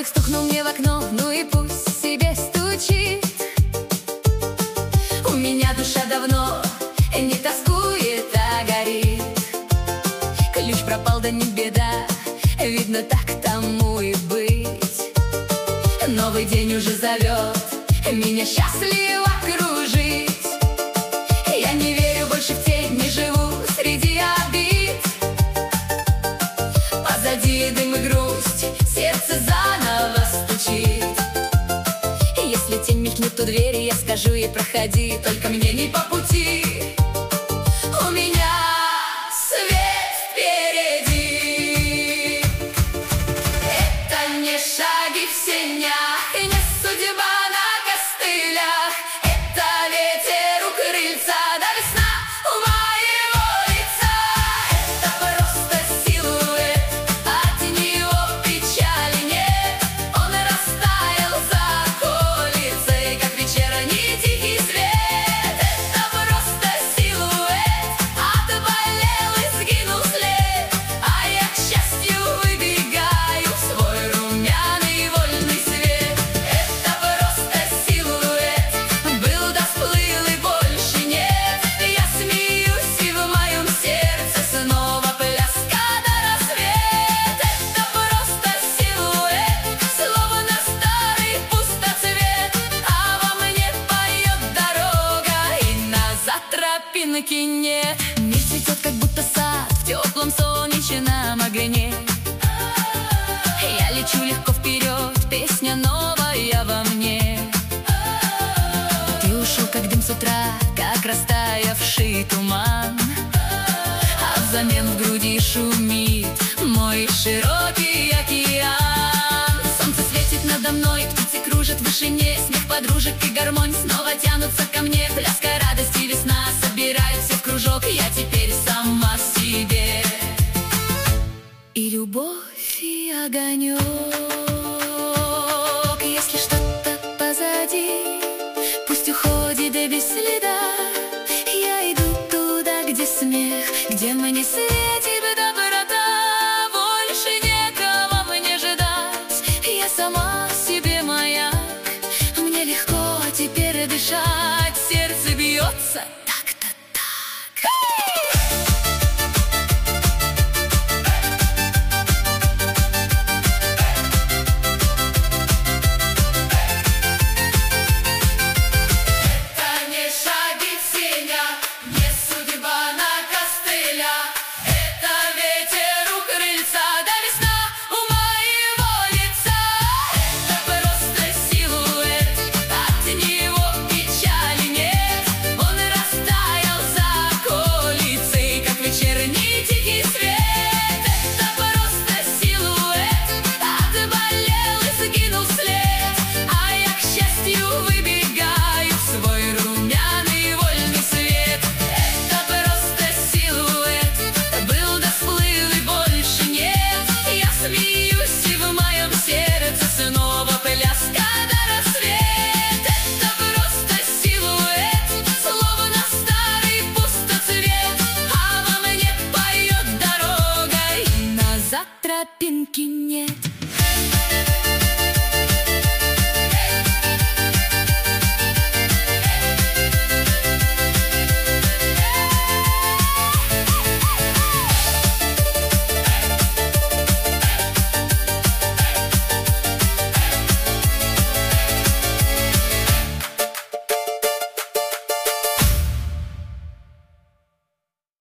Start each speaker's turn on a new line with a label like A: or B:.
A: Дождик стукнул мне в окно, ну и пусть себе стучит. У меня душа давно не тоскует, а горит. Ключ пропал, да не беда, видно, так тому и быть. Новый день уже зовет меня счастливо кружить. Я не верю больше в тень, не живу среди обид. Позади дым и грусть, сердце заново стучит. И если тень мелькнет у двери, я скажу ей: проходи, только мне не по пути. У меня свет впереди. Это не шаги в сенях и не судьба на костылях. Это ветер у крыльца, да весна у моего лица. Это просто силуэт, от него печали нет. Он растаял за околицей, как вечерний тихий свет. Это просто силуэт, отболел и сгинул след. А я, к счастью, выбегаю в свой румяный вольный свет. Это просто силуэт, был да всплыл и больше нет. Я смеюсь, и в моем сердце снова пляска до рассвет. Это просто силуэт, словно старый пустоцвет, а во мне поет дорога, и назад тропинки нет. Мир цветет, как будто сад в теплом солнечном огне. Я лечу легко вперед, песня новая во мне. Ты ушел, как дым с утра, как растаявший туман, а взамен в груди шумит мой широкий океан. Солнце светит надо мной, птицы кружат в вышине, смех подружек и гармонь снова тянутся ко мне. Пляска радости, весна собирает все в кружок, я теперь сама себе. И любовь, и огонек. Если что-то позади, пусть уходит без следа. Я иду туда, где смех, где мне светит